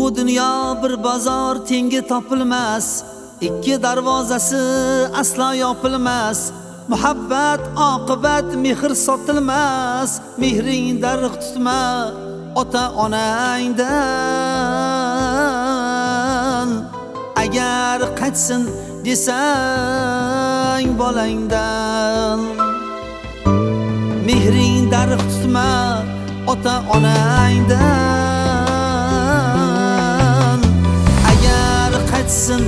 dunyo bir bozor tengi topilmas, ikki darvozasi aslo yopilmas. Muhabbat oqibat mehr sotilmas, mehring darg tutma ota onangdan. Agar qaytsin desang bolangdan, mehring darg tutma ota onangdan. Agar qaytsin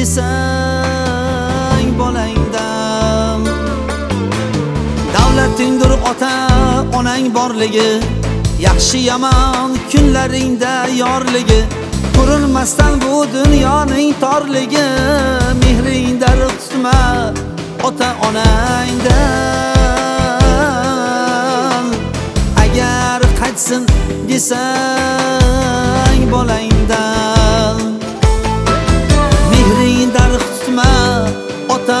desang bolangdan. Davlatingdir ota onang borligi, yaxshi yomon kunlaringda yorligi. Ko'rinmasdan bu dunyoning torligi, mehring darg tutma ota onangdan. Agar qaytsin desang bolangdan, mehring darg tutma ota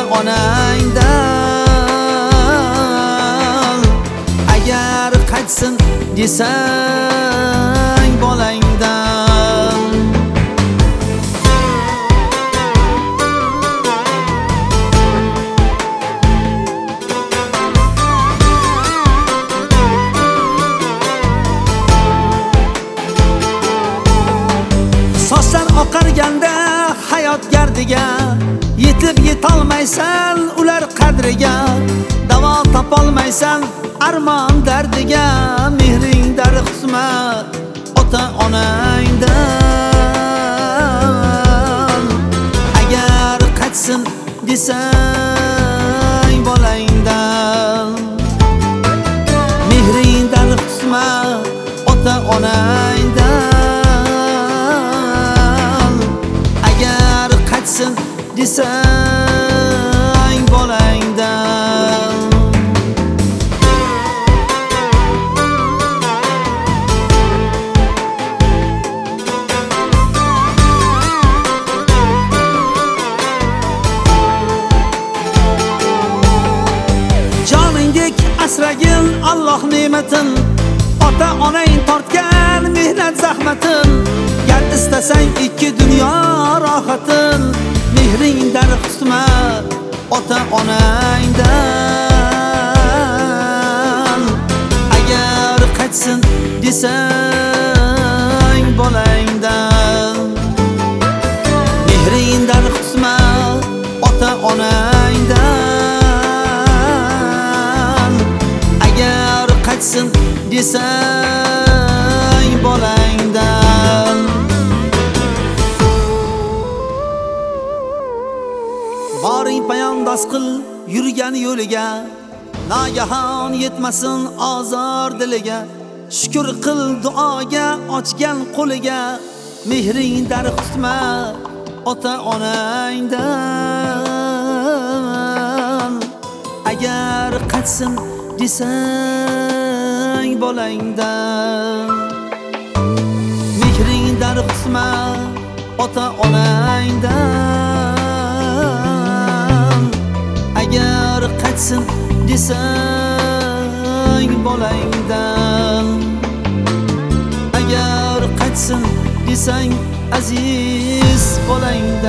onangdan. Agar qaytsin desang bolangdan. Sochlar oqarganda hayot gardiga, yetib yetolmaysan ular qadriga. Davo topolmaysan armon dardiga, mehring darg tutma ota onangdan. Agar qaytsin desang bolangdan, mehring darg tutma ota onangdan. Agar qaytsin desang bolangdan. Joningdek asragin Alloh ne'matin, ota onang tortgan mehnat zahmatin. Gar istasang ikki dunyo rohatin, mehring darg tutma ota onangdan. Agar qaytsin desang bolangdan, mehring darg tutma ota onangdan. Agar qaytsin desang bolangdan. Boring payondoz qil yurgan yo'liga, nagahon yetmasin azor diliga. Shukr qil duoga ochgan qo'liga, mehring darg tutma ota onangdan. Agar qaytsin desang bolangdan, mehring darg tutma ota onangdan. Agar qaytsin desang bolangdan. Agar qaytsin desang aziz bolangdan.